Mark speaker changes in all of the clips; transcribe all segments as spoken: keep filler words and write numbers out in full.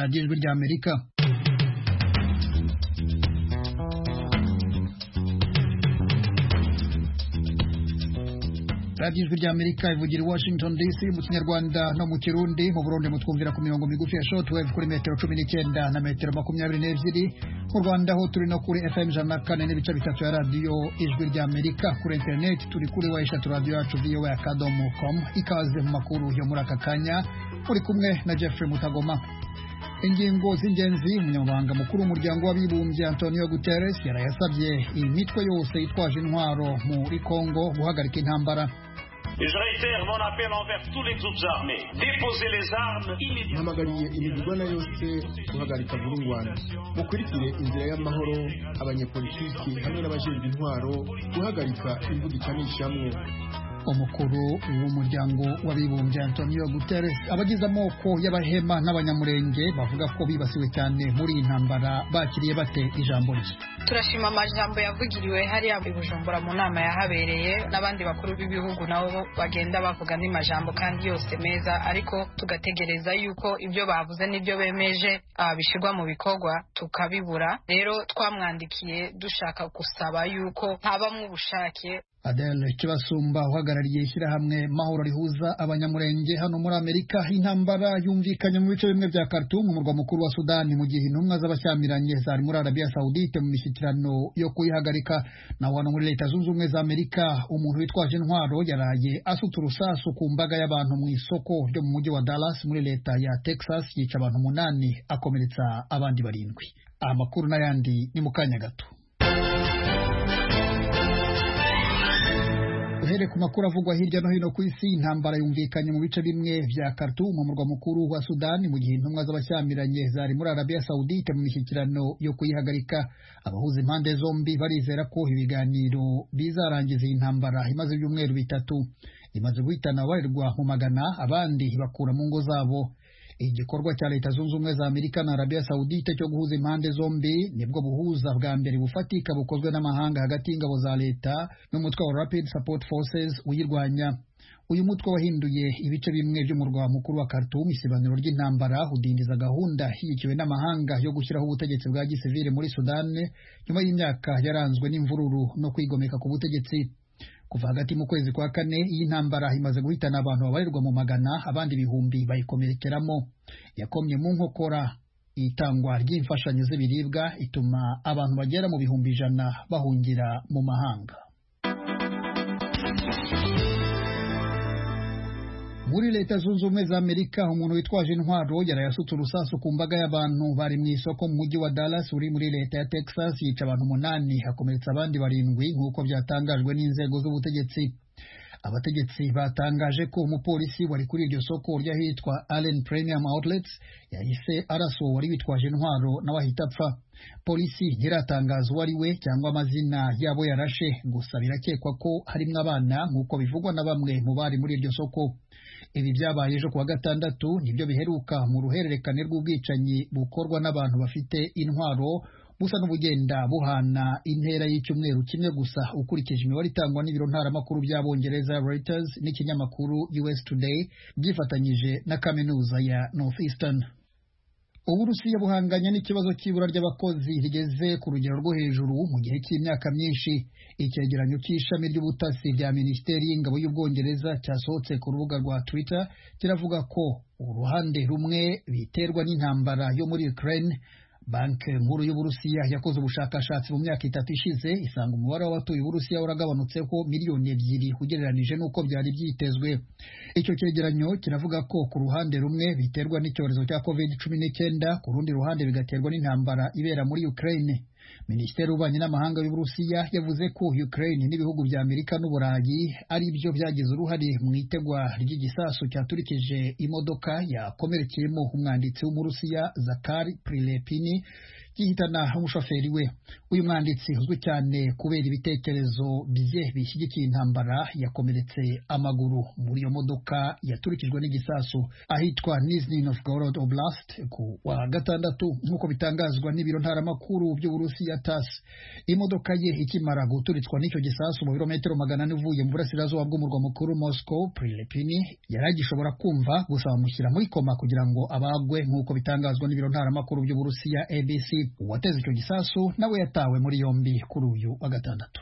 Speaker 1: radiyo ijwi ry'Amerika. radiyo ijwi ry'Amerika ivugira i Washington D C mu Kinyarwanda no mu Kirundi. Mu Burundi mutwumvira ku mirongo migufi ya shortwave kuri metero cumi n'icyenda na metero makumyabiri n'ebyiri. Mu Rwanda ho turi no kuri F M ijana na kane n'ibice bitatu ya radiyo ijwi ry'Amerika. Kuri internet turi kuri wa eshatu radiyo yacu V O A akadomo com. Ikaze mu makuru yo muri aka kanya uri kumwe na Jeffrey Mutagoma. Ingingo z'ingenzi. Umunyamabanga mukuru w'umuryango w'abibumbye Antonio Guterres yarayasabye imitwe yose yitwaje intwaro muri Congo guhagarika intambara.
Speaker 2: Je réitère mon appel envers tous les groupes armés. Déposez les armes immédiatement.
Speaker 3: Namagariye imigwana yose guhagarika burungwana. Mukurikire inzira y'amahoro, abanyepolitiki hamwe n'abajejwe intwaro guhagarika imvugo icanishamwe.
Speaker 1: Umukuru w'umuryango w'abibumbye Antonio Guterres abagize amoko y'abahema n'abanyamurenge bavuga ko bibasiwe cyane muri iyi ntambara bakiriye bate ijambo rye.
Speaker 4: Turashima amajambo yavugiriwe hariya i Bujumbura mu nama yahabereye n'abandi bakuru b'ibihugu nabo bagenda bavuga ni majambo kandi yose meza, ariko tugategereza yuko ibyo bavuze n'ibyo bemeje bishirwa mu bikorwa tukabibura. Rero twamwandikiye dushaka gusaba yuko habamwe ubushake.
Speaker 1: Adele Kibasumba uhagarariye ishyirahamwe Mahoro rihuza abanyamurenge hano muri Amerika. Intambara yumvikanye mu bice bimwe bya Khartoum, umurwa mukuru wa Sudani, mu gihe intumwa z'abashyamiranye zari muri Arabia Saudite mu mishyikirano yo kuyihagarika. Naho hano muri Leta Zunze Ubumwe za Amerika umuntu witwaje intwaro yaraye asuta urusasu ku mbaga y'abantu mu isoko ryo mu mujyi wa Dallas muri leta ya Texas, yica abantu umunani akomeretsa abandi barindwi. Amakuru n'ayandi ni mu kanya gato. Uhere ku makuru avugwa hirya no hino ku isi. Intambara yumvikanye mu bice bimwe vya Khartoum, umurwa mukuru wa Sudani, mu gihe intumwa z'abashyamiranye zari muri Arabia Saudite mu mishyikirano yo kuyihagarika. Abahuza impande zombi barizera ko ibiganiro bizarangiza iyi ntambara imaze ibyumweru bitatu. Imaze guhitana abarirwa mu magana, abandi bakura mu ngo zabo. Igikorwa cya Leta Zunze Ubumwe za Amerika na Arabia Saudite cyo guhuza impande zombi nibwo buhuza bwa mbere bufatika bukozwe n'amahanga hagati y'ingabo za leta n'umutwe wa Rapid Support Forces uyirwanya. Uyu mutwe wahinduye ibice bimwe by'umurwa mukuru wa Khartoum isibaniro ry'intambara, udindiza gahunda hikiwe n'amahanga yo gushyiraho ubutegetsi bwa gisivile muri Sudani nyuma y'imyaka yaranzwe n'imvururu no kwigomeka ku butegetsi. Kuva hagati mu kwezi kwa kane iyi ntambara imaze guhitana abantu babarirwa mu magana, abandi ibihumbi bayikomerekeramo. Yakomye mu nkokora itangwa ry'imfashanyo z'ibiribwa, ituma abantu bagera mu bihumbi ijana bahungira mu mahanga. Muri Leta Zunze Ubumwe za Amerika umuntu witwaje intwaro yarayasutse urusasu ku mbaga y'abantu bari mu isoko mu mujyi wa Dallas uri muri leta ya Texas, yica abantu umunani hakomeretsa abandi barindwi nk'uko byatangajwe n'inzego z'ubutegetsi. Abategetsi batangaje ko umupolisi wari kuri iryo soko ry'ahitwa Allen Premium Outlets yahise araswa wari witwaje intwaro nawe ahita apfa. Polisi ntiratangaza uwo ari we cyangwa amazina yabo yarashe, gusa birakekwa ko harimwo abana nk'uko bivugwa na bamwe mu bari muri iryo soko. Ibi byabaye ejo kuwa gatandatu, nibyo biheruka mu ruhererekane rw'ubwicanyi bukorwa n'abantu bafite intwaro busa n'ubugenda buhana intera y'icyumweru kimwe gusa, ukurikije imibare itangwa n'ibiro ntaramakuru by'Abongereza Reuters n'ikinyamakuru U S Today byifatanyije na kaminuza ya Northeastern. Uburusiya buhanganye n'ikibazo cy'ibura ry'abakozi rigeze ku rugero rwo hejuru mu gihe cy'imyaka myinshi. Icyegeranyo cy'ishami ry'ubutasi rya Minisiteri y'Ingabo y'Ubwongereza cyasohotse ku rubuga rwa Twitter kiravuga ko uruhande rumwe biterwa n'intambara yo muri Ukraine. Banki nkuru y'Uburusiya yakoze ubushakashatsi mu myaka itatu ishize, isanga umubare w'abatuye Uburusiya waragabanutseho miliyoni ebyiri ugereranije n'uko byari byitezwe. Icyo cyegeranyo kiravuga ko ku ruhande rumwe biterwa n'icyorezo cya covid cumi n'icyenda, ku rundi ruhande bigaterwa n'intambara ibera muri Ukraine. Minisiteri y'Ububanyi n'Amahanga y'Uburusiya yavuze ko Ukraine n'ibihugu bya Amerika n'Uburayi ari byo byagize uruhare mu itegwa ry'igisasu cyaturikije imodoka yakomerekeyemo umwanditsi w'Umurusiya Zakhar Prilepini gihitana umushoferi we. Uyu mwanditsi uzwi cyane kubera ibitekerezo bye bishyigikiye intambara yakomeretse amaguru muri iyo modoka yaturikijwe n'igisasu ahitwa Nizhny Novgorod Oblast ku wa gatandatu nk'uko bitangazwa n'ibiro ntaramakuru by'Uburusiya T A S S. Imodoka ye ikimara guturitswa n'icyo gisasu mu birometero magana ane uvuye mu burasirazuba bw'umurwa mukuru Moscow, Prilepini yaragishobora kumva gusa bamushyira muri koma kugira ngo abagwe nk'uko bitangazwa n'ibiro ntaramakuru by'Uburusiya A B C. Uwateze icyo gisasu nawe yatawe muri yombi kuri uyu wa gatandatu.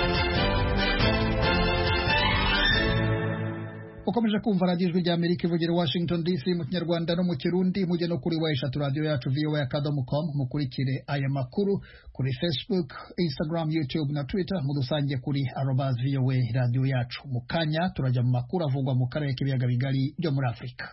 Speaker 1: Ukomeje kumva radiyo ijwi rya Amerika ivugira Washington D C mu Kinyarwanda no mu Kirundi. Mujye no kuri wa eshatu radiyo yacu V O A akadomo com mukurikire aya makuru kuri Facebook, Instagram, YouTube na Twitter. Mudusange kuri arobase V O A radiyo yacu. Mu kanya turajya mu makuru avugwa mu karere k'ibiyaga bigari byo muri Afurika.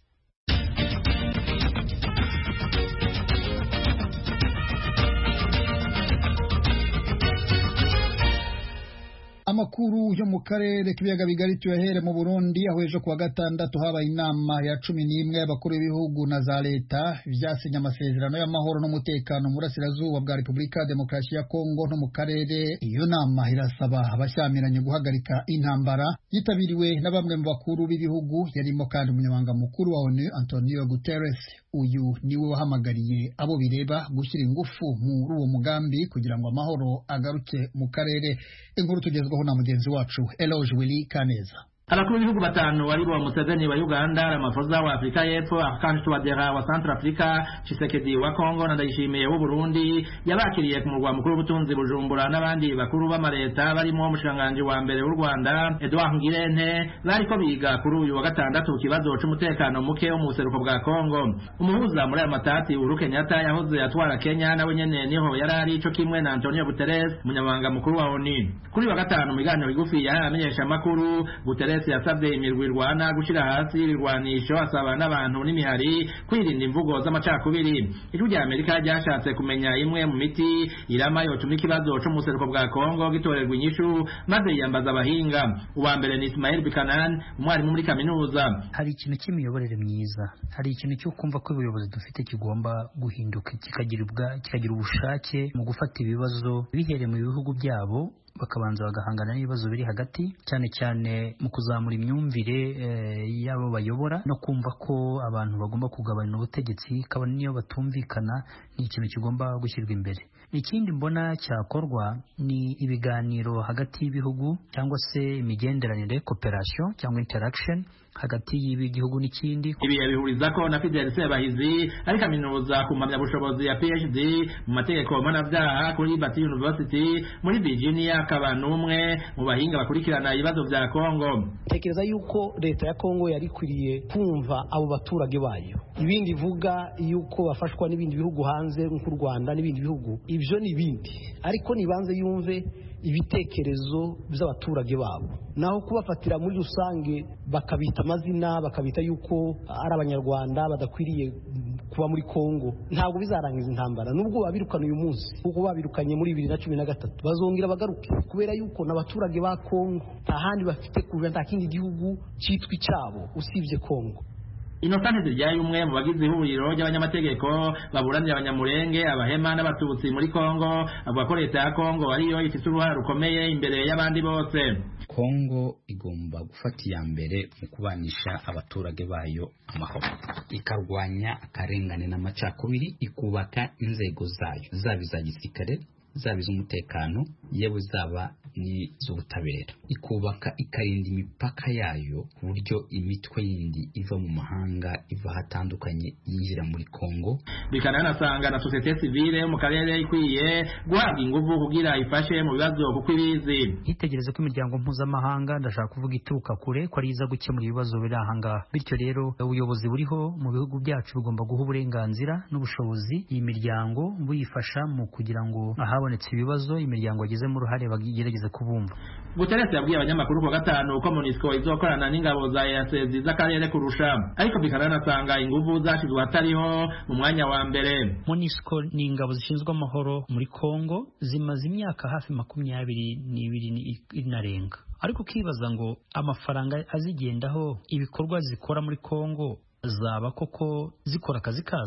Speaker 1: Amakuru yo mu karere k'ibiyaga bigari tuyahere mu Burundi, aho ejo kuwa gatandatu habaye inama ya cumi n'imwe y'abakuru b'ibihugu na za leta byasinye amasezerano y'amahoro n'umutekano mu burasirazuba bwa Repubulika ya Demokarasi ya Kongo no mu karere. Iyo nama irasaba abashyamiranye guhagarika intambara, yitabiriwe na bamwe mu bakuru b'ibihugu, yarimo kandi umunyamabanga mukuru wa ONU Antonio Guterres. Uyu niwe wahamagariye abo bireba gushyira ingufu muri uwo mugambi kugira ngo amahoro agaruke mu karere. Inkuru tugezweho na mugenzi wacu Eloge Willy Kaneza.
Speaker 5: Abakuru b'ibihugu batanu waribo Museveni wa Uganda, Ramaphosa wa Afrika y'Epfo, Archange Touadera wa Central Africa, Tshisekedi wa Congo na Ndayishimiye w'u Burundi yabakiriye ku murwa mukuru w'ubutunzi Bujumbura, n'abandi bakuru b'amareta barimo umushikiranganji wa mbere w'u Rwanda Edouard Ngirente bariko biga kuri uyu wa gatandatu ku kibazo c'umutekano muke wo mu buseruko bwa Congo. Umuhuza muri aya matati Uhuru Kenyatta yahoze atwara Kenya nawe nyene niho yarari ico kimwe na Antonio Guterres, umunyamabanga mukuru wa ONU. Kuri wa gatanu mu biganiro bigufi yamenyesha amakuru, Guterres yasabye imirwi irwana gushira hasi ibirwanisho, asaba n'abantu n'imihari kwirinda imvugo z'amacakubiri. Ijwi rya Amerika ryashatse kumenya imwe mu miti irama yotuma ikibazo cyo mu buseruko bwa Kongo gitorerwa inyishu, maze yiyambaza abahinga. Uwa mbere ni Ismail Bikanan, umwarimu muri kaminuza.
Speaker 6: Hari ikintu cy'imiyoborere myiza, hari ikintu cyo kumva ko ubuyobozi dufite kigomba guhinduka, kikagira kikagira ubushake mu gufata ibibazo bihereye mu bihugu byabo, bakabanza bagahangana n'ibibazo biri hagati, cyane cyane mu kuzamura imyumvire e, yabo bayobora, no kumva ko abantu bagomba kugabana ubutegetsi, kabone niyo batumvikana, ni ikintu kigomba gushyirwa imbere. Ikindi mbona cyakorwa ni ibiganiro hagati y'ibihugu, cyangwa se imigenderanire, cooperation cyangwa interaction hagati y'igihugu n'ikindi.
Speaker 5: Ibi yabihuriza ko na Fidel Sebahizi ari kaminuza ku mpamyabushobozi ya P H D mu mategeko mpanabyaha kuri Liberty University muri Virginia, akaba n'umwe mu bahinga bakurikirana ibibazo bya Kongo.
Speaker 7: Tekereza yuko leta ya Kongo yari kwiriye kumva abo baturage bayo. Ibindi vuga yuko bafashwa n'ibindi bihugu hanze nk'u Rwanda n'ibindi bihugu, ibyo ni bindi, ariko nibanze yumve ibitekerezo by'abaturage babo, naho kubafatira muri rusange bakabita amazina, bakabita yuko ari abanyarwanda badakwiriye kuba muri Kongo, ntabwo bizarangiza intambara. Nubwo babirukana uyu munsi, kuko babirukanye muri bibiri na cumi na gatatu, bazongera bagaruke, kubera yuko n'abaturage ba Kongo nta handi bafite, kuva nta kindi gihugu cyitwa icyabo usibye Kongo.
Speaker 5: Innocent Ziryayo, umwe mu bagize ihuriro ry'abanyamategeko baburanira abanyamurenge, abahema n'abatutsi muri Kongo, avuga ko leta ya Kongo ariyo ifite uruhare rukomeye imbere y'abandi bose.
Speaker 8: Kongo igomba gufata iya mbere mu kubanisha abaturage bayo amahoro, ikarwanya akarengane n'amacakubiri, ikubaka inzego zayo, zaba iza gisirikare, zaba iz'umutekano, yewe zaba n'iz'ubutabera, ikubaka ikarinda imipaka yayo ku buryo imitwe yindi iva mu mahanga, iva hatandukanye, yinjira muri Kongo.
Speaker 5: Bikananasanga na societe civile mu karere ikwiye guhabwa ingufu kugira ifashe mu bibazo kuko ibizi.
Speaker 6: Itegereze ko imiryango mpuzamahanga, ndashaka kuvuga ituruka kure, ko ari iza gukemura ibibazo biri ahangaha. Bityo rero ubuyobozi buriho mu bihugu byacu bugomba guha uburenganzira n'ubushobozi iyi miryango, buyifasha mu kugira ngo ahabonetse ibibazo imiryango ageze mu ruhare bagerageza kubumva.
Speaker 5: Guterres yabwiye abanyamakuru ko gatanu ko MONUSCO izokorana n'ingabo za E A C z'akarere kurusha, ariko bikananasanga ingufu zashizwe atariho mu mwanya wa mbere.
Speaker 6: MONUSCO ni ingabo zishinzwe amahoro muri Kongo, zimaze imyaka hafi makumyabiri n'ibiri inarenga, ariko kibaza ngo amafaranga azigendaho ibikorwa zikora muri Kongo zaba koko zikora akazi kazo.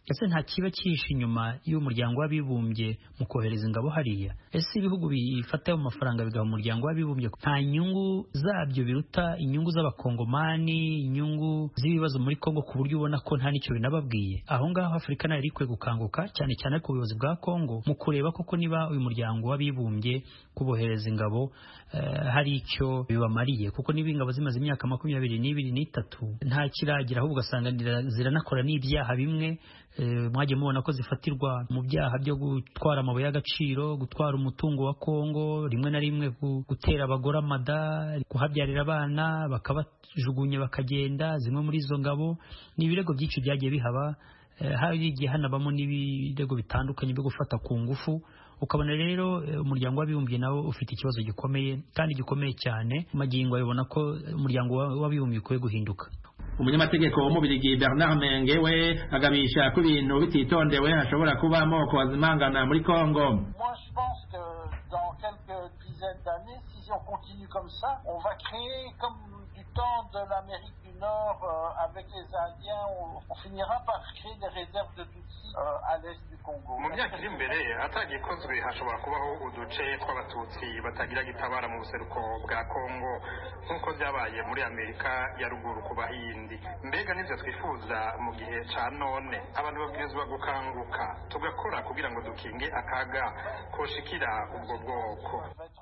Speaker 6: ese nta kiba cyihishe inyuma y'umuryango w'abibumbye mu kohereza ingabo hariya? Ese ibihugu bifata mu mafaranga bigaha umuryango w'abibumbye nta nyungu zabyo biruta inyungu z'abakongomani, inyungu z'ibibazo muri Kongo, ku buryo ubona ko nta nicyo binababwiye? Aho ngaho Afurika nayo iri kwe gukanguka cyane cyane ku buyobozi bwa Kongo mu kureba koko niba uyu muryango w'abibumbye kubohereza ingabo uh, hari icyo bibamariye, kuko niba ingabo zimaze imyaka makumyabiri n'ibiri n'itatu nta kiragira, ahubwo ugasanga ziranakora n'ibyaha bimwe. Uh, mwagiye mubona ko zifatirwa mu byaha byo gutwara amabuye y'agaciro, gutwara umutungo wa Kongo, rimwe na rimwe gutera abagore amada, kuhabyarira abana bakabajugunya bakagenda. Zimwe muri izo ngabo ni ibirego byinshi byagiye bihaba, uh, hari igihe hanabamo n'ibirego bitandukanye byo gufata ku ngufu. Ukabona rero umuryango w'abibumbye nawo ufite ikibazo gikomeye kandi gikomeye cyane. Magingo ayobona ko umuryango w'abibumbye ukwiye guhinduka.
Speaker 5: Umunyamategeko w'umubirigi Bernard Menge we agabisha ko ibintu bititondewe hashobora kuba amoko azimangana muri Kongo.
Speaker 9: Moi je pense que dans quelques dizaines d'années, si on continue comme ça, on va créer comme du temps de l'Amérique du Nord euh, avec les Indiens, on, on finira par créer des réserves de Tutsi euh, à l'est du Congo.
Speaker 10: Mu myaka iri imbere atagikozwe hashobora kubaho uduce tw'abatutsi batagira gitabara mu buseruko bwa Kongo nk'uko byabaye muri Amerika ya ruguru ku Bahindi. Mbega nivyo twifuza mu gihe ca none? Abantu babwirizwa gukanguka tugakora kugira ngo dukinge akaga koshikira ubwo bwoko.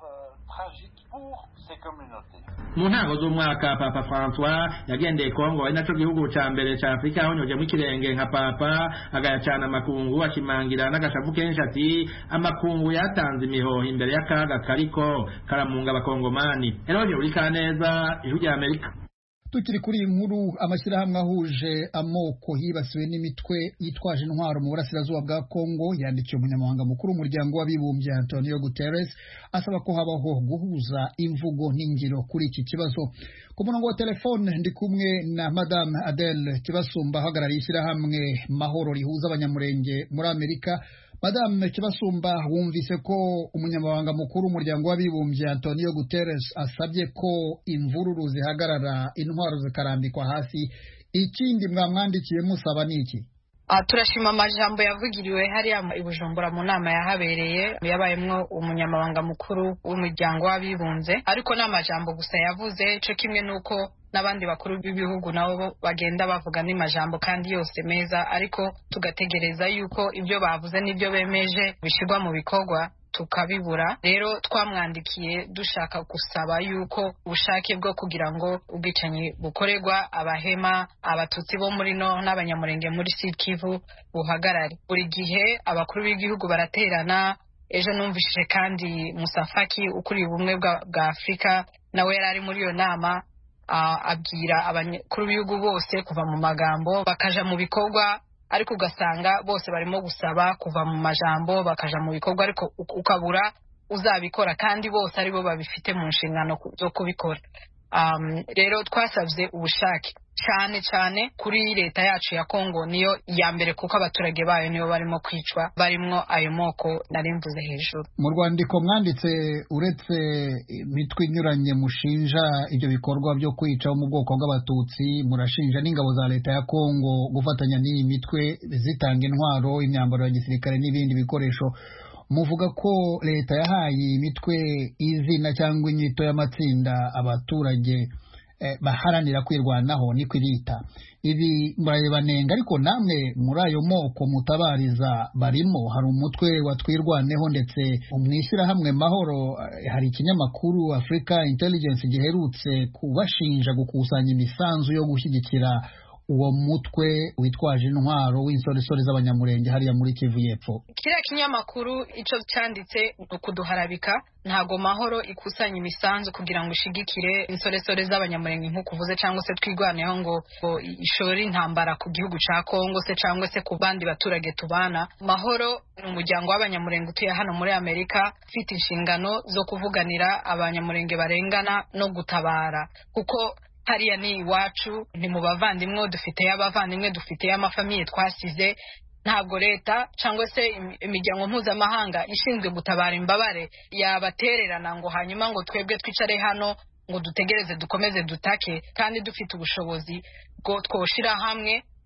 Speaker 5: Mu ntango z'umwaka Papa François yagendeye Kongo, ari naco gihugu ca mbere ca Afrika honyoje mu kirenge nka Papa, agayacana amakungu ashimangira n'agashavu kenshi ati amakungu yatanze imihoho imbere y'akaga kariko karamunga abakongomani. Eronye uri kaneza ijwi rya Amerika.
Speaker 1: Tukiri kuri inkuru, amashyirahamwe ahuje amoko yibasiwe n'imitwe yitwaje intwaro mu burasirazuba bwa Kongo yandikiye umunyamabanga mukuru w'umuryango w'abibumbye Antonio Guterres asaba ko habaho guhuza imvugo n'ingiro kuri iki kibazo. Ku murongo wa telefone ndi kumwe na Madame Adele Kibasumba hagarariye ishyirahamwe Mahoro rihuza abanyamurenge muri Amerika. Madame Kibasumba, wumvise ko umunyamabanga mukuru w'umuryango w'abibumbye Antonio Guterres asabye ko imvururu zihagarara, intwaro zikarambikwa hasi. Ikindi mwamwandikiye musaba niki?
Speaker 4: Uh, turashima amajambo yavugiriwe hariya i Bujumbura mu nama yahabereye yabayemwo umunyamabanga mukuru w'umuryango w'abibumbye, ariko n'amajambo gusa yavuze, ico kimwe nuko n'abandi bakuru b'ibihugu nabo bagenda bavuga n'amajambo kandi yose meza, ariko tugategereza yuko ibyo bavuze n'ibyo bemeje bishirwa mu bikorwa tukabibura. Rero twamwandikiye dushaka gusaba yuko ubushake bwo kugira ngo ubwicanyi bukorerwa abahema, abatutsi bo muri no n'abanyamurenge muri Sud Kivu buhagarare. Buri gihe abakuru b'igihugu baraterana. Ejo numvishije kandi Musafaki ukuri ubumwe bwa Afrika nawe yarari muri iyo nama, uh, abwira abakuru b'ibihugu bose kuva mu magambo bakaja mu bikorwa, ariko ugasanga bose barimo gusaba kuva mu majambo bakaja mu bikorwa, ariko ukabura uzabikora kandi bose aribo babifite mu nshingano zo kubikora. Um, rero twasabye ubushake cyane cyane kuri leta yacu ya Kongo, niyo ya mbere kuko abaturage bayo niyo barimo kwicwa, barimo ayo moko narimvuze hejuru.
Speaker 1: Mu rwandiko mwanditse uretse imitwe inyuranye mushinja ibyo bikorwa byo kwica mu bwoko bw'abatutsi, murashinja n'ingabo za leta ya Kongo gufatanya n'iyi mitwe zitanga intwaro, imyambaro ya gisirikare n'ibindi bikoresho. Muvuga ko leta yahaye imitwe izina cyangwa inyito y'amatsinda abaturage eh, baharanira kwirwanaho ni kwirita. Ibi murayebanenga, ariko namwe muri ayo moko mutabariza barimo. Hari umutwe watwirwaneho ndetse umwishyira hamwe Mahoro, hari ikinyamakuru Africa Intelligence giherutse kubashinja gukusanya imisanzu yo gushyigikira uwo mutwe witwaje intwaro w'insoresore z'abanyamurenge hariya muri Kivu y'Epfo.
Speaker 4: Kiriya kinyamakuru ico cyanditse ukuduharabika, ntago Mahoro ikusanya imisanzu kugira ngo ishigikire insoresore z'abanyamurenge nk'uko uvuze, cyangwa se twigwaneho ngo ishore intambara ku gihugu ca Kongo se cyangwa se ku bandi baturage tubana. Mahoro ni umuryango w'abanyamurenge utuye hano muri Amerika, ufite inshingano zo kuvuganira abanyamurenge barengana no gutabara, kuko hariya ni iwacu, ni mu bavandimwe dufite y'abavandimwe dufite y'amafamiye twasize. Ntabwo leta cyangwa se imiryango mpuzamahanga ishinzwe gutabara imbabare yabatererana ngo hanyuma ngo twebwe twicare hano ngo dutegereze dukomeze dutake, kandi dufite ubushobozi bwo twoshira hamwe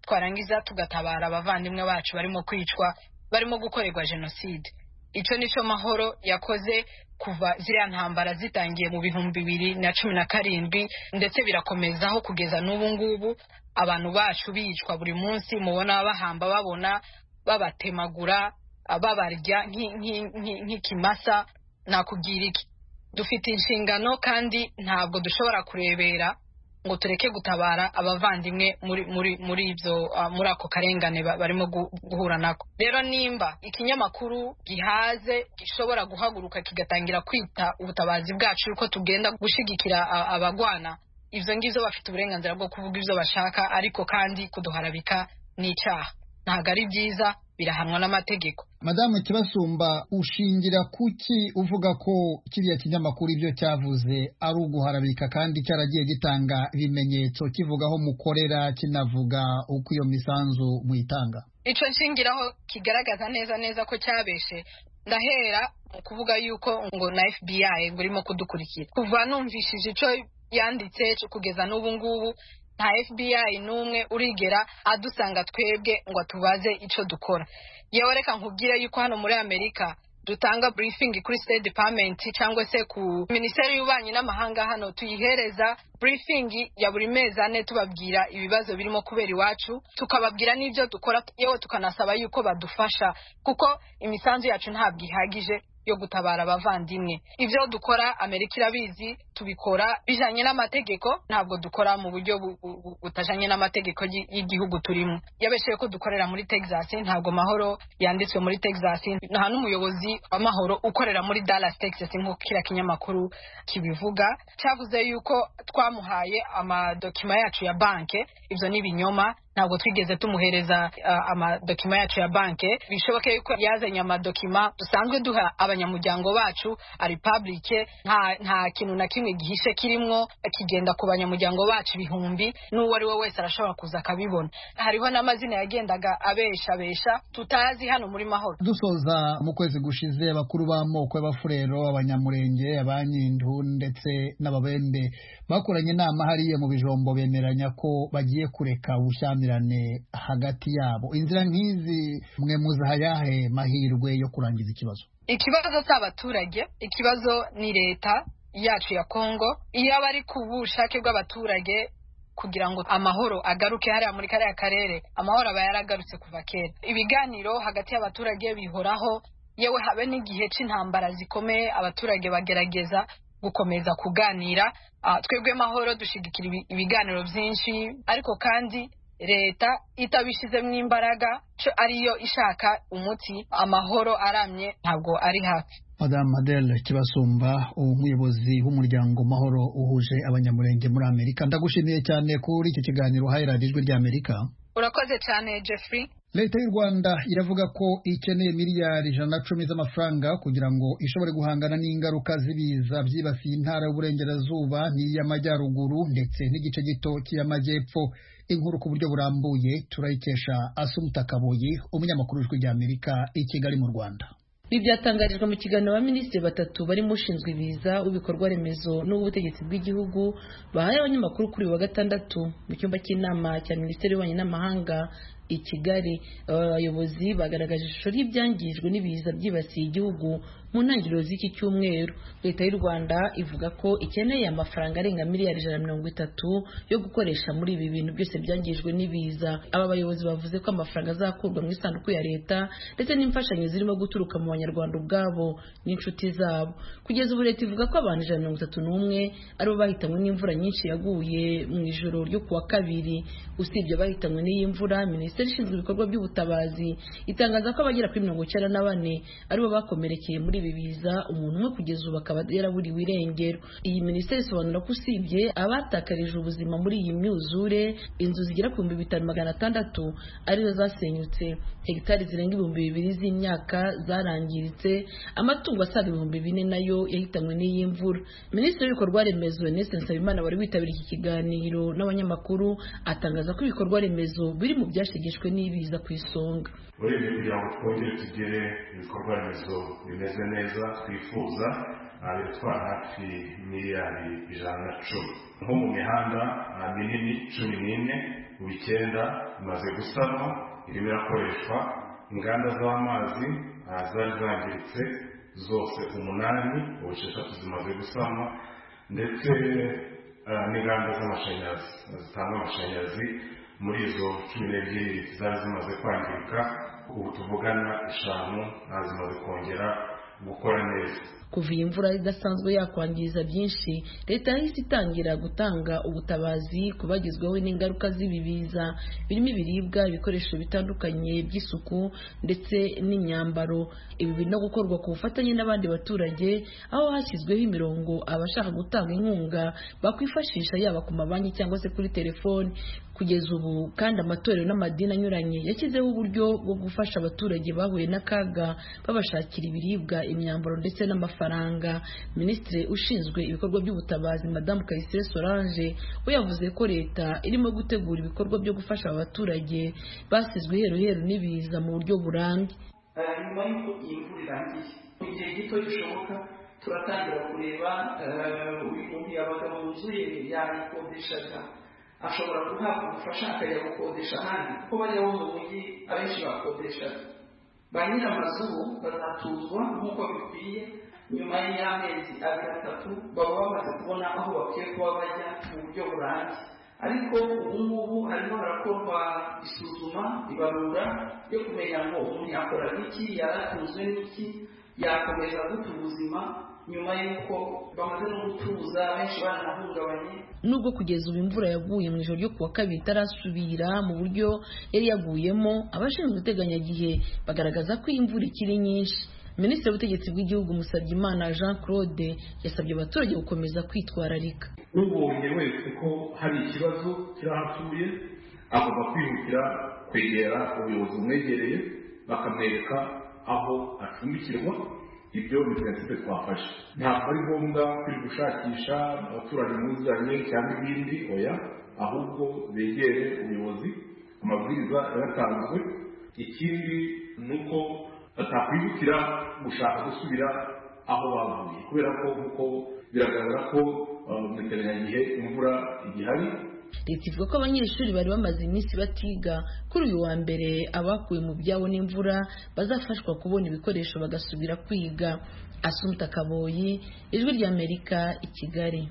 Speaker 4: twarangiza tugatabara abavandimwe bacu barimo kwicwa, barimo gukorerwa jenoside. Ico nico mahoro yakoze kuva ziriya ntambara zitangiye mu bihumbi bibiri na cumi na karindwi ndetse birakomezaho kugeza n'ubu ngubu. Abantu bacu bicwa buri munsi, mubona bahamba, babona babatemagura, babarya nk'ikimasa. Nakubwira iki? Dufite inshingano kandi ntabwo dushobora kurebera ngo tureke gutabara abavandimwe muri muri muri ibyo uh, muri ako karengane barimo guhura nako. Rero nimba ikinyamakuru gihaze gishobora guhaguruka kigatangira kwita ubutabazi bwacu uko tugenda gushigikira abagwana, ivyo ngivyo bafite uburenganzira bwo kuvuga ivyo bashaka, ariko kandi kuduharabika n'icyaha, ntago ari byiza, birahanwa n'amategeko.
Speaker 1: Madamu Kibasumba, ushingira kuki uvuga ko kiriya kinyamakuru ibyo cyavuze ari uguharabika kandi cyaragiye gitanga ibimenyetso kivugaho mukorera, kinavuga uko iyo misanzu muyitanga?
Speaker 4: Ico nshingiraho kigaragaza neza neza ko cyabeshe. Ndahera mu kuvuga yuko ngo na F B I ngo irimo kudukurikira. Kuva numvishije ico yanditse cyo kugeza n'ubu ngubu, nta F B I numwe urigera adusanga twebwe ngo atubaze ico dukora. Yewe reka nkubwire yuko hano muri Amerika dutanga briefing kuri State Department cyangwa se ku Ministeri y'Ububanyi n'Amahanga, hano tuyihereza briefing ya buri mezi ane tubabwira ibibazo birimo kubera iwacu, tukababwira n'ibyo dukora, yewe tukanasaba yuko badufasha kuko imisanzu yacu ntabwo ihagije yo gutabara abavandimwe. Ivyo dukora Amerika irabizi, tubikora bijanye n'amategeko, ntabwo dukora mu buryo butajanye n'amategeko y'igihugu turimo. Yabesheye ko dukorera muri Texas, ntabwo mahoro yanditswe muri Texas, nta n'umuyobozi wa mahoro ukorera muri Dallas, Texas nko kira kinyamakuru kibivuga. Cyavuze yuko twamuhaye amadokima yacu ya banke, ivyo ni binyoma. Ntabwo twigeze tumuhereza uh, amadokima yacu ya banke. Bishoboke yuko yazanye amadokima dusanzwe duha abanyamuryango bacu ari public, nta nta kintu na kimwe gihishe kirimwo, kigenda ku banyamuryango bacu bihumbi, n'uwo ari we wese arashobora kuza akabibona. Hariho n'amazina yagendaga abesha besha tutazi hano muri mahoro.
Speaker 1: Dusoza mu kwezi gushize abakuru b'amoko y'abafurero, abanyamurenge, abanyindu ndetse n'ababembe bakoranye inama hariye mu Bijombo, bemeranya ko bagiye kureka ubushamirane hagati yabo. Inzira nk'izi mwe muzahayahe mahirwe yo kurangiza ikibazo?
Speaker 4: Ikibazo cy'abaturage, ikibazo ni leta yacu ya Kongo. Iyo abari ku bushake bw'abaturage kugira ngo amahoro agaruke hariya muri kariya karere, amahoro aba yaragarutse kuva kera. Ibiganiro hagati y'abaturage bihoraho, yewe habe n'igihe c'intambara zikomeye abaturage bagerageza gukomeza kuganira. Uh, twebwe mahoro dushigikira ibiganiro byinshi, ariko kandi leta itabishizemo imbaraga ariyo ishaka umuti, amahoro aramye ntabwo ari hafi.
Speaker 1: Madame Adele Kibasumba, umuyobozi w'umuryango mahoro uhuje abanyamurenge muri Amerika, ndagushimiye cyane kuri iki kiganiro Haira Ijwi rya Amerika.
Speaker 4: Urakoze cyane Jeffrey.
Speaker 1: Leta y'u Rwanda iravuga ko ikeneye miliyari ijana na cumi z'amafaranga kugira ngo ishobore guhangana n'ingaruka z'ibiza byibasiye intara y'uburengerazuba n'iy'amajyaruguru ndetse n'igice gito cy'amajyepfo. Inkuru ku buryo burambuye turayikesha Asumta Kaboyi, umunyamakuru w'Ijwi rya Amerika i Kigali mu Rwanda.
Speaker 11: Ibi byatangarijwe mu kiganiro abaminisitiri batatu barimo ushinzwe ibiza, w'ibikorwa remezo n'ubutegetsi bw'igihugu bahaye abanyamakuru kuri wa gatandatu mu cyumba cy'inama cya Minisiteri y'Ububanyi n'Amahanga i Kigali. Abayobozi bagaragaje ishusho ry'ibyangijwe n'ibiza byibasiye igihugu mu ntangiriro z'iki cyumweru. Leta y'u Rwanda ivuga ko ikeneye amafaranga arenga miliyari ijana na mirongo itatu yo gukoresha muri ibi bintu byose byangijwe n'ibiza. Aba bayobozi bavuze ko amafaranga azakurwa mu isanduku ya leta ndetse n'imfashanyo zirimo guturuka mu banyarwanda ubwabo n'inshuti zabo. Kugeza ubu leta ivuga ko abantu ijana na mirongo itatu n'umwe aribo bahitanywe n'imvura nyinshi yaguye mu ijoro ryo kuwa kabiri. Usibye bahitanywe n'iyi mvura, Minisiteri ishinzwe ibikorwa by'ubutabazi itangaza ko abagera kuri mirongo icyenda na bane aribo bakomerekeye muri ibi biza, umuntu umwe kugeza ubu akaba yaraburiwe irengero. Iyi minisiteri isobanura ko usibye abatakarije ubuzima muri iyi myuzure, inzu zigera ku bihumbi bitanu magana atandatu arizo zasenyutse, hegitari zirenga ibihumbi bibiri z'imyaka zarangiritse, amatungo asaga ibihumbi bine nayo yahitanywe n'iyi mvura. Minisitiri w'ibikorwa remezo Ernest Nsabimana wari witabiriye iki kiganiro n'abanyamakuru atangaza ko ibikorwa remezo biri mu byashegeshwe n'ibiza ku isonga.
Speaker 12: Urebye kugira ngo twongere tugere ibikorwa remezo bimeze neza twifuza, bitwara hafi miliyari ijana na cumi nko mu mihanda minini cumi n'ine mu icyenda imaze gusanwa irimo irakoreshwa inganda z'amazi zari zangiritse zose umunani ubu esheshatu zimaze gusanwa ndetse n'inganda z'amashanyarazi zitanga amashanyarazi muri izo cumi n'ebyiri zari zimaze kwangirika ubu tuvugana eshanu zimaze kongera gukora neza.
Speaker 11: Kuva iyi mvura idasanzwe yakwangiza byinshi, leta yahise itangira gutanga ubutabazi ku bagizweho n'ingaruka z'ibibiza birimo ibiribwa, ibikoresho bitandukanye by'isuku ndetse n'imyambaro. Ibi biri no gukorwa ku bufatanye n'abandi baturage, aho hashyizweho imirongo abashaka gutanga inkunga bakwifashisha yaba ku mabanki cyangwa se kuri telefoni. Kugeza ubu kandi amatorero n'amadini anyuranye yashyizeho uburyo bwo gufasha abaturage bahuye n'akaga babashakira ibiribwa, imyambaro ndetse n'amafaranga. Minisitiri ushinzwe ibikorwa by'ubutabazi Madamu Kayisire Solange we yavuze ko leta irimo gutegura ibikorwa byo gufasha abaturage basizwe iheruheru n'ibiza mu buryo burambye.
Speaker 13: Nyuma y'uko iyi mvura irangiye mu gihe gito gishoboka turatangira kureba uyu muntu yabaga mu nzu ye yayikodeshaga ashobora guhabwa ubufasha akajya gukodesha ahandi kuko bariya bo mu mujyi abenshi bakodeshaga. Ba nyir'amazu bazatuzwa nk'uko bikwiye nyuma y'amezi abiri atatu baba bamaze kubona aho bakwiye kuba bajya mu buryo burambye. Ariko ubu ngubu harimo harakorwa isuzuma ibarura yo kumenya ngo umuntu yakora iki, yaratunzwe n'iki, yakomeza gute ubuzima nyuma y'uko bamaze no gutuza benshi banahungabanye.
Speaker 11: Nubwo kugeza ubu imvura yaguye mu ijoro ryo kuwa kabiri itarasubira mu buryo yari yaguyemo, abashinzwe iteganyagihe bagaragaza ko iyi mvura ikiri nyinshi. Minisitiri w'ubutegetsi bw'igihugu Musabyimana Jean Claude yasabye abaturage gukomeza kwitwararika.
Speaker 14: Ubonye wese ko hari ikibazo kirahatuye agomba kwihutira kwegera ubuyobozi bumwegereye bakamwereka aho acumbikirwa. Ibyo ni prinsipe twafashe. Ntabwo ari ngombwa kuri gushakisha abaturage muzanye cyangwa ibindi, oya, ahubwo begere ubuyobozi, amabwiriza yaratanzwe. Ikindi ni uko batakwihutira gushaka gusubira aho bavuye kubera ko nk'uko biragaragara ko mu iteganyagihe imvura igihari.
Speaker 11: Leta ivuga ko abanyeshuri bari bamaze iminsi batiga kuri uyu wa mbere abakuwe mu byabo n'imvura bazafashwa kubona ibikoresho bagasubira kwiga. Asumta Kaboyi, Ijwi ry'Amerika, i Kigali.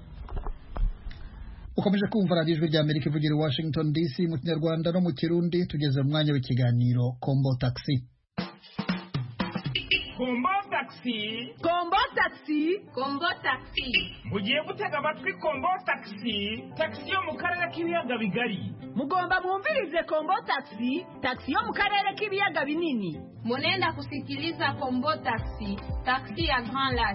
Speaker 1: Ukomeje kumva radiyo Ijwi ry'Amerika ivugira i Washington D C mu Kinyarwanda no mu Kirundi. Tugeze mu mwanya w'ikiganiro Kombo Taxi.
Speaker 15: Kombo Taxi,
Speaker 16: Kombo Taxi,
Speaker 15: Kombo Taxi. Mugiye gutega amatwi Kombo Taxi, taxi yo mu karere k'ibiyaga bigari.
Speaker 16: Mugomba mwumvirize Kombo Taxi, taxi yo mu karere k'ibiyaga binini.
Speaker 17: Munenda kusikiliza Kombo Taxi, taxi ya Grand Lac.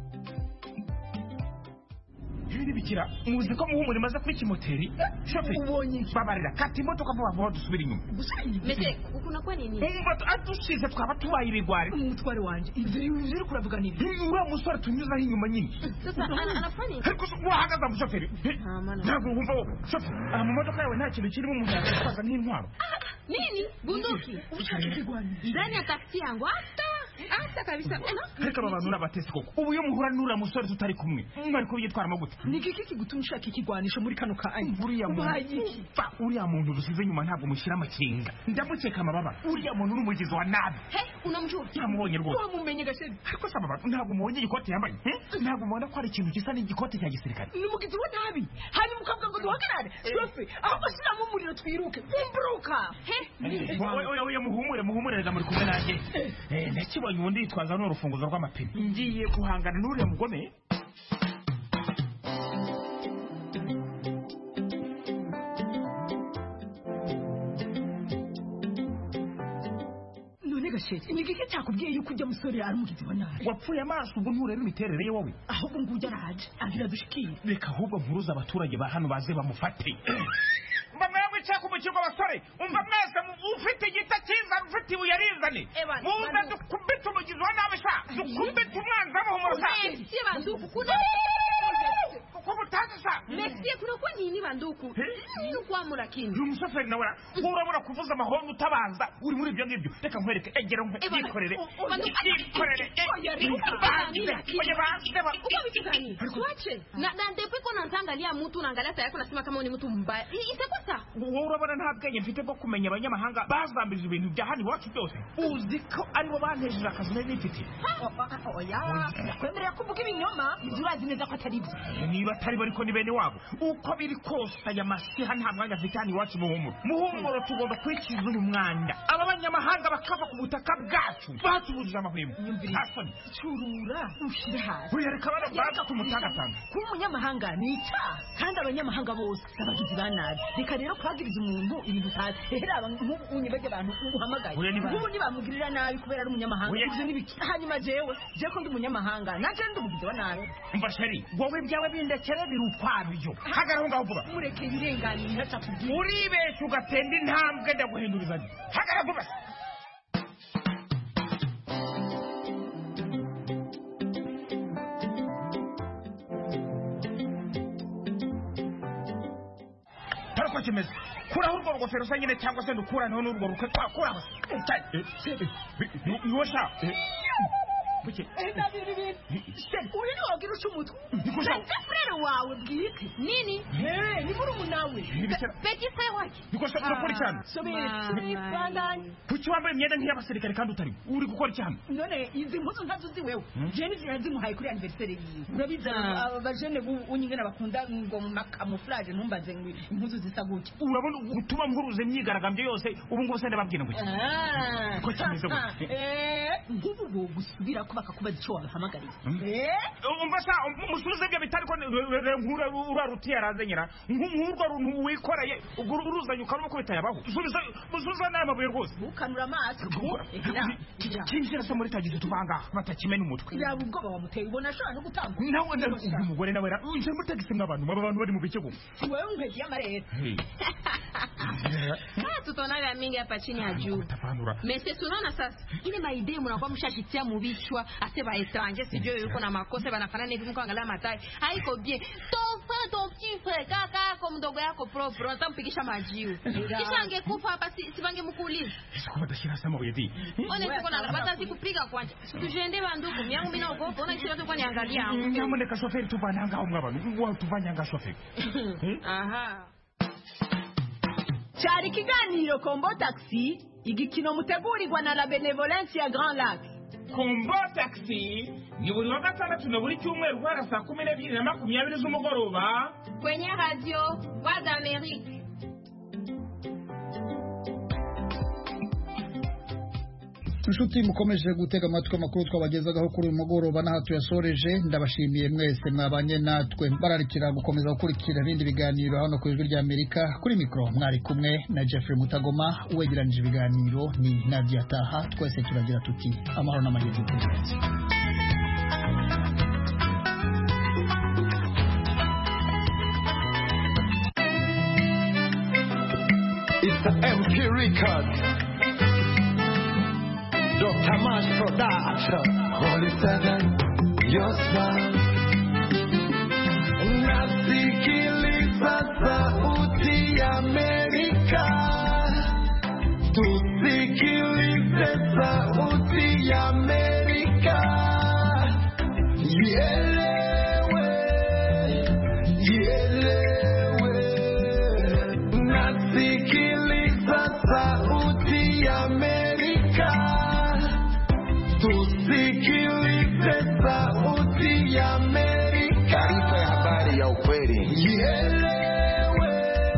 Speaker 15: Ibindi bikira muzi ko muhumure maze kuri kimoteri. Shoferi ubonye babarira kati imodoka vuba vuba dusubira inyuma.
Speaker 17: Mese ukuna kwa nini?
Speaker 15: Umva atushize twaba tubaye ibigwari.
Speaker 16: Umutware wanje ivyo ivyo kuravuga nini?
Speaker 15: Uriya musore tunyuza inyuma nyine.
Speaker 17: Sasa anafanya
Speaker 15: ariko wahagaza mu shoferi. Ntabwo wumva shoferi mu modoka yawe nta kintu kirimo umuntu yakwaza n'intwaro.
Speaker 17: Nini? Bunduki. Ndani ya taxi yangu hata hata kabisa.
Speaker 15: Ariko abantu n'abatesi koko. Ubu yo muhura n'ura musore tutari kumwe. Mwari ko yitwara gute?
Speaker 16: Ni kiki kigutunshaka ikigwanisho muri kano ka ani?
Speaker 15: Uriya muntu. Fa uriya muntu rusize nyuma ntabwo mushyira amakinga. Ndamukeka amababa. Uriya muntu n'umugizi wa nabi.
Speaker 17: He, unamjua?
Speaker 15: Namubonye rwose.
Speaker 16: Wamumenye gasheri.
Speaker 15: Ariko saba baba ntabwo mubonye igikote yambaye. Ntabwo mubona ko ari ikintu gisa n'igikote cya gisirikare.
Speaker 16: Ni umugizi wa nabi. Hanyuma ukavuga ngo duhagarare. Shofe, aho bashyiramo umuriro twiruke. Bumburuka.
Speaker 17: He.
Speaker 15: Oya oya muhumure muhumure rega muri kumwe nanjye. Eh nakibonye undi yitwaza n'urufunguzo rw'amapine. Ngiye guhangana n'uriya mugome.
Speaker 16: Ni gike cyakubwiye yuko ujya musore ari umugizi wa nabi.
Speaker 15: Wapfuye amaso ubwo ntureba imiterere ye wowe.
Speaker 16: Ahubwo ngujya araje agira dushikire.
Speaker 15: Reka ahubwo mpuruza abaturage ba hano baze bamufate. Mba mwamwe cyako mu kigo basore. Umva mwese ufite igita cyiza ufite ibuye yarizane. Muze dukubita umugizi wa nabi sha. Dukubita umwanzi abo mu rusa.
Speaker 17: Siba dukuna.
Speaker 15: Ko mutazi sha.
Speaker 17: merci kuna kwa nini banduku nini kwa murakini
Speaker 15: uyu mushoferi nawe urabura kuvuza amahoro utabanza uri muri ibyo ngibyo reka nkwereke egera nkwikorere yikorere oye banze ba
Speaker 17: uko bitugani wache na na ndipo ko nantangalia mtu naangalia saa yako nasema kama ni mtu mbaya itakuwa sawa
Speaker 15: wowe urabona nta bwenge mfite bwo kumenya abanyamahanga bazambije ibintu bya hano iwacu byose uzi ko aribo bantejeje akazi nari nifite
Speaker 16: oya nakwemerera kuvuga ibinyoma ibyo urazi neza ko atari byo
Speaker 15: niba atari bariko ni bene wabo uko biri kose aya masiha nta mwanya afite hano iwacu muhumuro muhumuro tugomba kwikiza uyu mwanda aba banyamahanga bakava ku butaka bwacu batubujije amahwemo hasoni
Speaker 16: curura ushire hasi
Speaker 15: uyareka bana baza kumutangatanga
Speaker 16: kuba umunyamahanga ni icyaha kandi abanyamahanga bose abagizi ba nabi reka rero kwagiriza umuntu ibintu utazi rero unyibage abantu uhamagaye ubu ntibamugirira nabi kubera ari umunyamahanga ibyo n'ibiki hanyuma jewe je ko ndi umunyamahanga naje ndi umugizi wa nabi
Speaker 15: umva sheri wowe byawe bindekere birukwabyo hagaraho ngaho vuba
Speaker 16: mureke birenganira ntacyo
Speaker 15: uribeshye ugatenda intambwe ndaguhindurizanya hagara vuba tarako kimeze kuraho urwo rugofero se nyine cyangwa se ndukuraneho n'urwo rukwe kuraho niwosha
Speaker 16: buke ndabiri biri uri ni wagira ucumutwe frere wawe bwite
Speaker 17: nini
Speaker 16: eh ni muri umunawe
Speaker 17: peti frere waje
Speaker 15: bikosa gukora cyane
Speaker 16: sobiri bandanye
Speaker 15: kuki wambaye imyenda nk'iy'abasirikare kandi utari uri gukora cyane
Speaker 16: none izi mpuzu ntazo zi wewe je ni zirazi muhaye kuri anniversaire yiwe urabiza abajene unyingana bakunda ngo mu camouflage ntumbaze ngo impuzu zisa gutya
Speaker 15: urabona gutuma mpuruze myigaragambye yose ubu ngubu se ndababwira ngo
Speaker 16: ah
Speaker 15: ko cyameze gutya
Speaker 16: eh nkubu gusubira bakakubaza icyo wabahamagariye
Speaker 15: eh umva sa musubize byo bitari ko nkura uraruti yarazanyira nk'urwo runtu wikoreye uruzanye ukaruma ko bitayabaho musubize musubize n'amabuye rwose
Speaker 16: ukanura amaso
Speaker 15: kinjira se muri tagize tubanga batakimena umutwe
Speaker 16: yaba ubwoba wamuteye ubona ashobora no gutanga
Speaker 15: nawe ndarukuye umugore nawe ra unje muri tagisi nk'abantu aba bantu bari mu bike gusa
Speaker 16: wewe ungeje amarere
Speaker 17: ah tutonaga mingi hapa chini ya juu mais c'est tunaona sasa ile maidee mnakuwa mshakitia mubichwa asema étranger sijui yuko na makosa banafanana hivi mko angalia matai haiko bien ton frère ton petit frère kaka kwa mdogo yako propre utampigisha majiu kisha angekufa hapa si bangemkuuliza
Speaker 15: siko badashira sama uyedi
Speaker 17: one siko na bata sikupiga kwanja tujende banduku myangu mimi naogopa ona kile kwa niangalia
Speaker 15: nyamuneka shoferi tuvananga aho mwabantu wa tuvanyanga shoferi
Speaker 17: aha
Speaker 16: cyari kiganiro Kombo Taxi igikino mutegurirwa na la Benevolence ya Grand Lac.
Speaker 15: Kombo Taxi ni buri wa gatandatu na buri cyumweru guhera saa kumi n'ebyiri na makumyabiri z'umugoroba
Speaker 17: kwenye radio Voix d'Amérique.
Speaker 1: inshuti mukomeje gutega amatwi amakuru twabagezagaho kuri uyu mugoroba n'aha tuyasoreje ndabashimiye mwese mwabanye natwe bararikira gukomeza gukurikira ibindi biganiro hano ku ijwi rya Amerika kuri mikoro mwari kumwe na Jeffrey Mutagoma uwegeranije ibiganiro ni Nadia Taha twese turagira tuti amahoro n'amahirwe y'ubutegetsi.
Speaker 18: It's an M P record. Doctor Mash Production. Holy Seven, your smile. Nasikiliza sauti ya Amerika. Tusikilize sauti ya Amerika. Ielewe, ielewe. Nasikiliza sauti ya Amerika. Tusikilize sauti ya Amerika. Taarifa ya habari ya ukweli. Ielewe,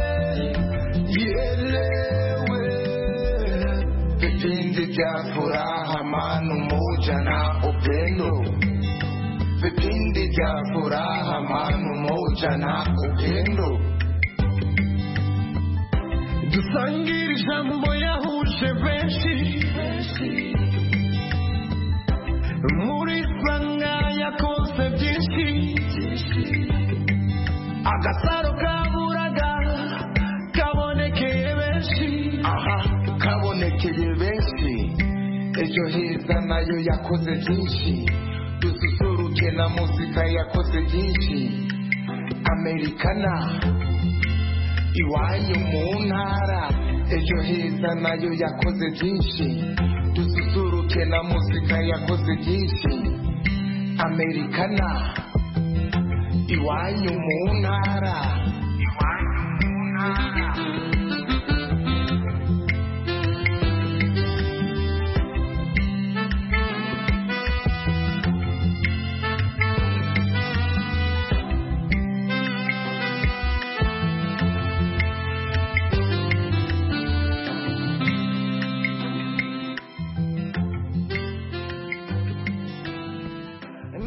Speaker 18: ielewe. Vipindi vya furaha, amani, umoja na upendo. Vipindi vya furaha, amani, umoja na upendo. Dusangire ijambo yahuje benshi. Muri sanga yakoze byinshi. Agasaro kaburaga kabonekeye benshi. Aha, kabonekeye benshi. Ejo heza nayo yakoze byinshi. Dususuruke na muzika yakoze byinshi. Americana iwanyu mu ntara ejo heza nayo yakoze byinshi dususuruke na muzika yakoze byinshi Americana iwanyu mu ntara iwanyu mu ntara